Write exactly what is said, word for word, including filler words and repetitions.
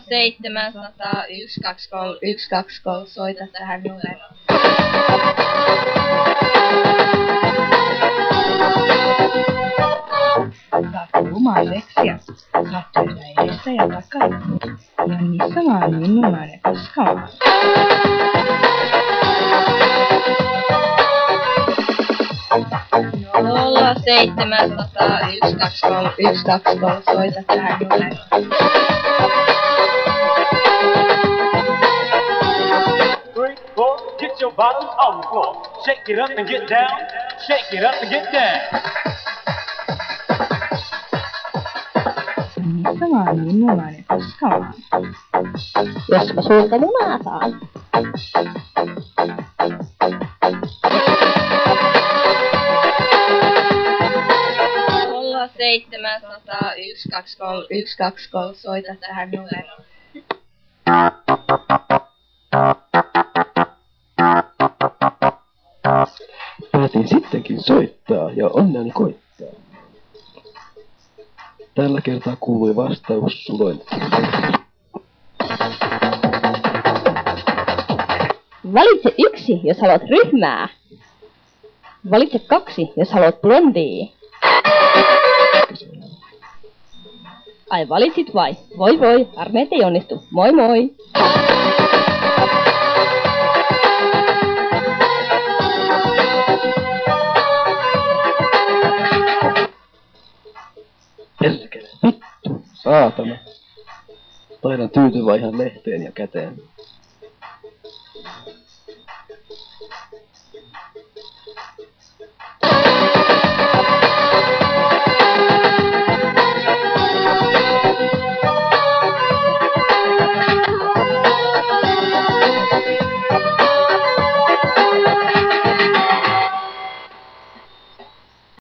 seitsemänsataa yksi kaksi kolme yksi kaksi kolme, soita tähän numeroon. Saat kuumaa seksiä. Katsoessa edessä ja takana. Ja missä mä oon innomaan ja koskamaan. nolla seitsemänsataa yksi kaksi kolme yksi kaksi kolme, soita tähän numeroon. Three, four, get your bottoms on the floor. Shake it up and get down. Shake it up and get down. Missä mä oon innomaan ja koskamaan. Jos mä sulta munaa saan. nolla seitsemänsataa yksi kaksi kolme yksi kaksi kolme, soita tähän numeroon. Päätin sittenkin soittaa ja onneni koittaa. Tällä kertaa kuului vastaus suloille. Valitse yksi, jos haluat ryhmää. Valitse kaksi, jos haluat blondia. Ai valitsit vai? Voi voi, armeet ei onnistu. Moi moi! Perkele, vittu, saatana. Taidan tyytyä ihan lehteen ja käteen.